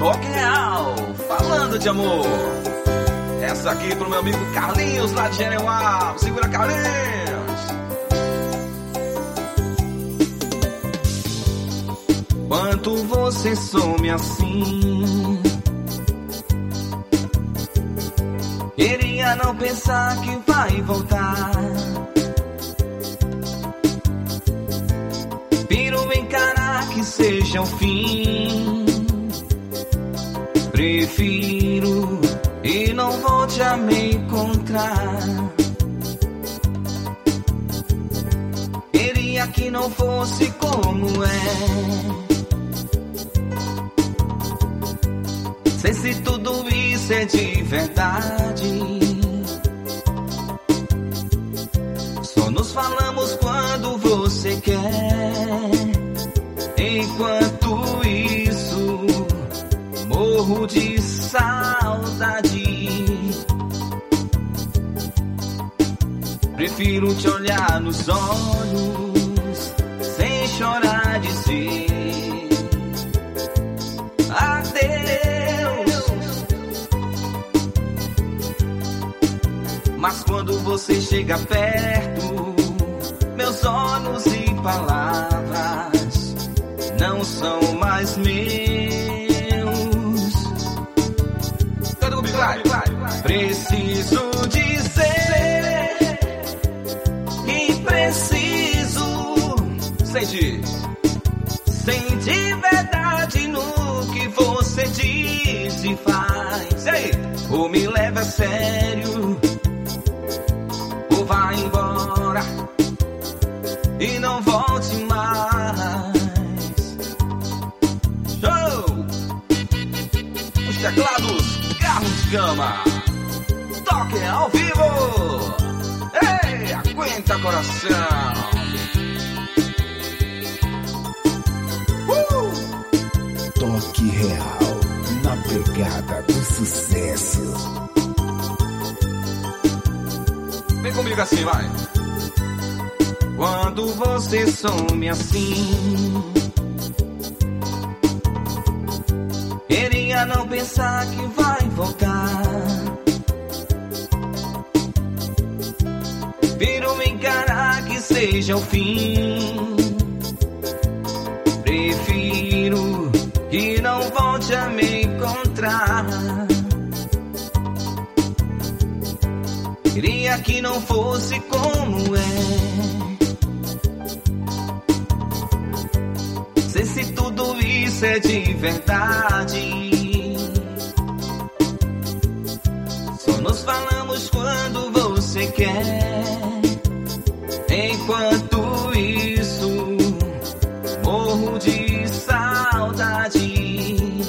Toque Real, falando de amor. Essa aqui pro meu amigo Carlinhos lá de Jereuá. Segura, Carlinhos. Quanto você some assim, queria não pensar que vai voltar. Prefiro encarar que seja o fim. Prefiro e não volte a me encontrar. Queria que não fosse como é. Sei se tudo isso é de verdade. Só nos falamos quando você quer. Enquanto isso, morro de saudade. Prefiro te olhar nos olhos sem chorar, dizer adeus. Mas quando você chega perto, meus olhos e palavras não são mais meus. Canta comigo, vai. Preciso dizer que preciso sentir verdade no que você diz e faz. E aí? Ou me leva a sério, ou vai embora e não volte mais. Show! Os teclados, Carlos Gama. Toque ao vivo. Ei, aguenta coração. Toque Real, na pegada do sucesso. Vem comigo assim, vai. Quando você some assim, queria não pensar que vai voltar. Prefiro encarar que seja o fim. Prefiro que não volte a me encontrar. Queria que não fosse como é. Sei se tudo isso é de verdade. Só nos falamos quando você quer. Enquanto isso, morro de saudade.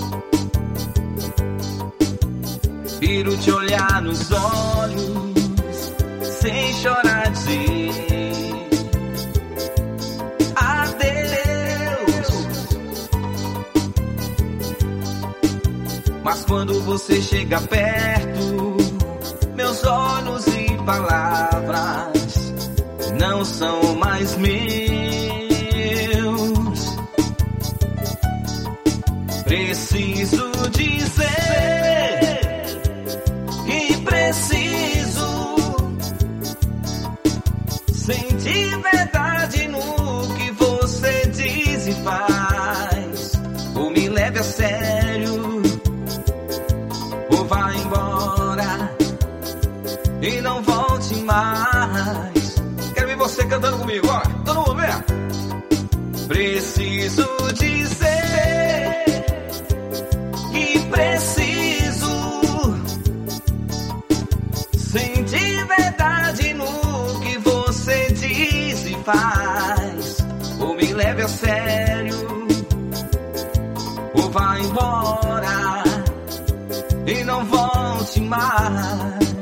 Prefiro te olhar nos olhos sem chorar, dizer adeus. Mas quando você chega perto, meus olhos e palavras não são mais meus. Preciso dizer que preciso sentir verdade no que você diz e faz. Ou me leve a sério, ou vá embora e não volte mais. Quero ver você cantando comigo, ó. Todo mundo vê? Preciso dizer que preciso sentir verdade no que você diz e faz. Ou me leve a sério, ou vá embora e não volte mais.